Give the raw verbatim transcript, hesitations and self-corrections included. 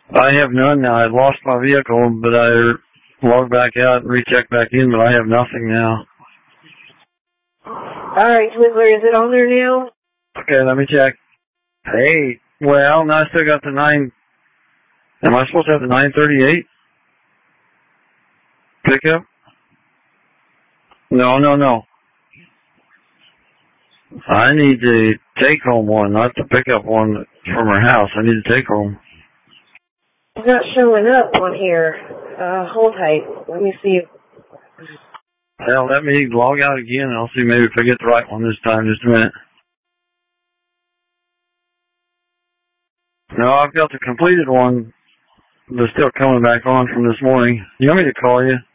I have none now. I lost my vehicle, but I logged back out and rechecked back in, but I have nothing now. Alright, Twizzler, is it on there now? Okay, let me check. Hey, well, now I still got the nine. Am I supposed to have the nine thirty-eight pickup? No, no, no. I need the take-home one, not the pickup one from her house. I need the take-home. It's not showing up on here. Uh, hold tight. Let me see. Hell, let me log out again and I'll see maybe if I get the right one this time. Just a minute. No, I've got the completed one that's still coming back on from this morning. You want me to call you?